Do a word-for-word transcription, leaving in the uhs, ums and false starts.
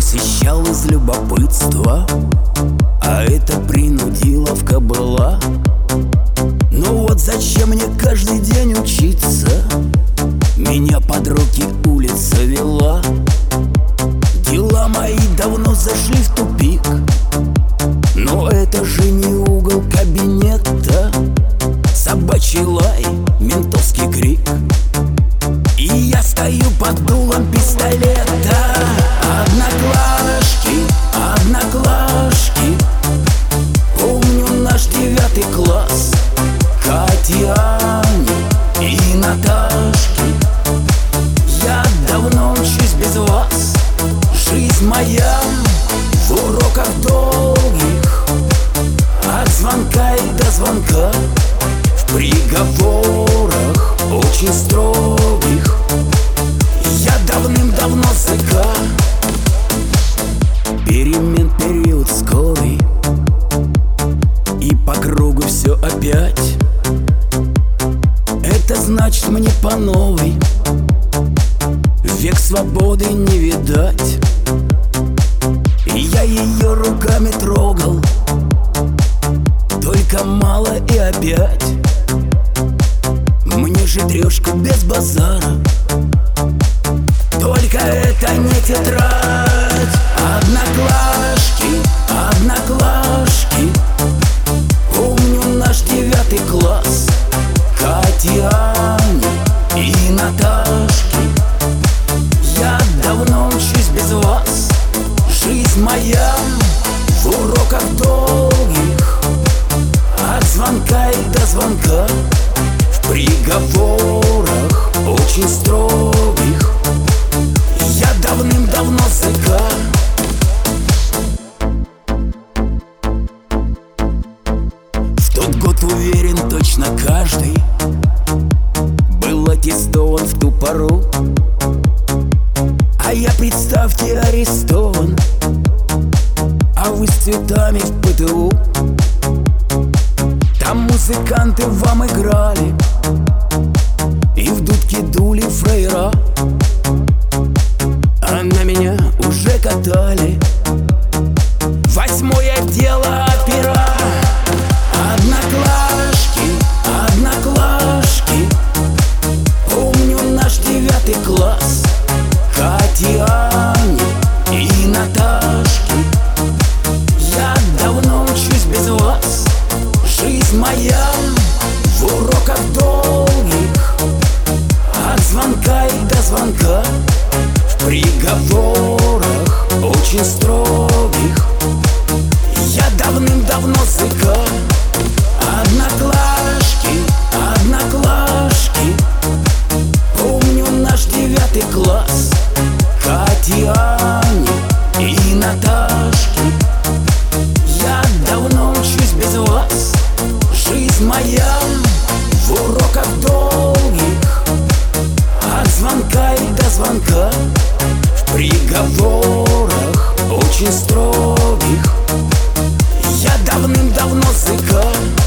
посещал из любопытства, а это принудиловка была. Ну вот зачем мне каждый день учиться? Меня под руки улица вела. Дела мои давно зашли в тупик, но это же не угол кабинета. Собачий лай, ментовский крик, и я стою под дулом пистолета. Одноклашки, одноклашки, помню наш девятый класс. Катя, Аня и Наташки. Я давно учусь без вас. Жизнь моя в уроках долгих, от звонка и до звонка, в приговорах очень строгих. Я давным-давно ЦК. Перемен период скорый, и по кругу все опять. Это значит мне по новой век свободы не видать. Я ее руками трогал, только мало и опять. Мне же трешку без базара, только это не тетрадь. Одноклашки, одноклашки, помню наш девятый класс. Катя, Аня и Наташки. Я давно учусь без вас. Жизнь моя в уроках долгих, от звонка и до звонка, в приговорах очень строгих. Я давным-давно ЦК. В тот год уверен точно каждый был аттестован в ту пору. А я, представьте, арестован, а вы с цветами в ПТУ. Там музыканты вам играли, и в дудки дули фрейра, а на меня уже катали восьмое дело опера. Одноклашки, одноклашки, помню наш девятый класс. Катя, Аня и Наташки. Я давно учусь без вас. Жизнь моя в уроках долгих, от звонка и до звонка, в приговорах очень строгих. Я давным-давно ЦК. Одноклашки, одноклашки, помню наш девятый класс. Катя, Аня и Наташки. Я давно учусь без вас. Жизнь моя в уроках долгих, от звонка и до звонка, в приговорах очень строгих. Я давным-давно ЦК.